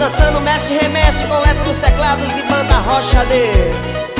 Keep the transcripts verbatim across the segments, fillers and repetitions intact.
dançando, mexe, remexe com letra dos teclados e banda Rochadeira.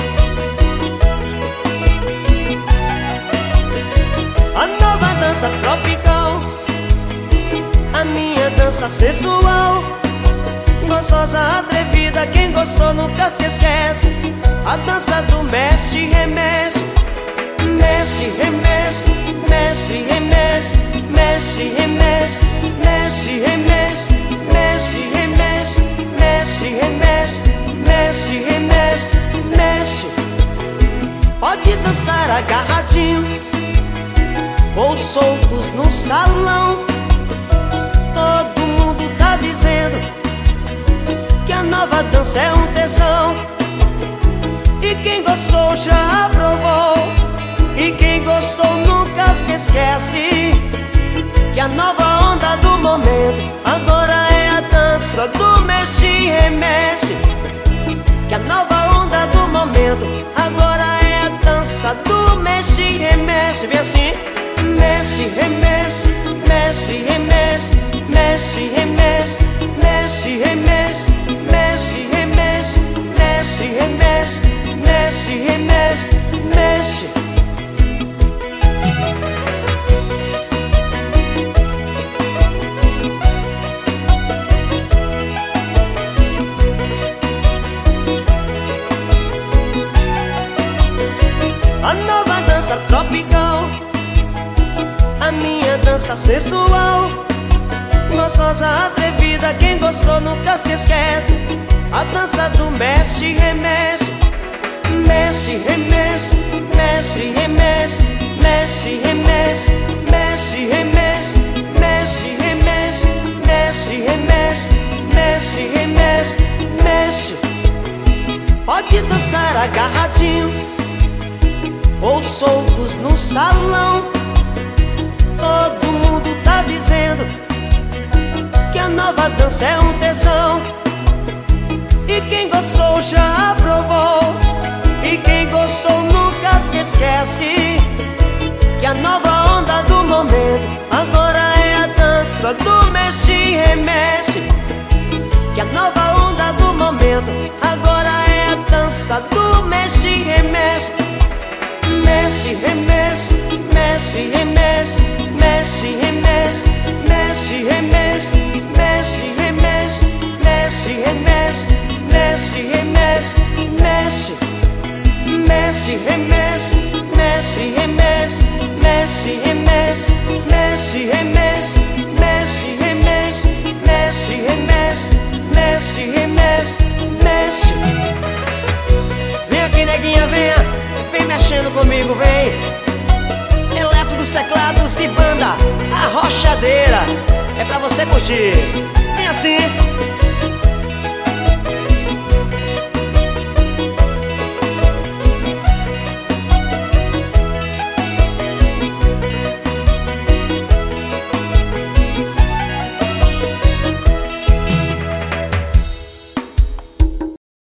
A nova dança tropical, a minha dança sensual, gostosa, atrevida, quem gostou nunca se esquece. A dança do mexe, remexe, mexe, remexe, mexe, remexe, mexe, remexe, mexe, remexe, mexe, remexe, mexe, remexe, mexe, remexe, mexe. Pode dançar agarradinho ou soltos no salão. Todo mundo tá dizendo que a nova dança é um tesão. E quem gostou já aprovou, e quem gostou nunca se esquece que a nova onda do momento agora é a dança do mexe e remexe. Que a nova onda do momento agora é a dança do mexe e remexe. Vem assim: mexe, remexe, mexe, remexe, mexe, remexe, mexe, remexe, mexe, remexe, mexe, remexe, mexe, remexe, mexe. A nova dança tropical, a minha dança sensual, gostosa, atrevida, quem gostou nunca se esquece. A dança do mexe, remexe, mexe, remexe, mexe, remexe, mexe, remexe, mexe, remexe, mexe, remexe, mexe, remexe, mexe, remexe, mexe. Pode dançar agarradinho ou soltos no salão. Todo mundo tá dizendo que a nova dança é um tesão. E quem gostou já aprovou, e quem gostou nunca se esquece que a nova onda do momento agora é a dança do mexe e remexe. Que a nova onda do momento agora é a dança do mexe e remexe. Mexe, remexe, mexe, remexe, mexe, remexe, mexe, remexe, mexe, remexe, mexe, remexe, mexe, remexe, mexe, mexe, remexe, mexe, remexe, mexe, remexe, mexe, remexe, mexe, remexe, mexe, remexe, mexe, remexe, mexe. Vem aqui, neguinha, venha, vem mexendo comigo, vem. Eletro dos teclados e banda A Rochadeira, é pra você curtir. Vem assim.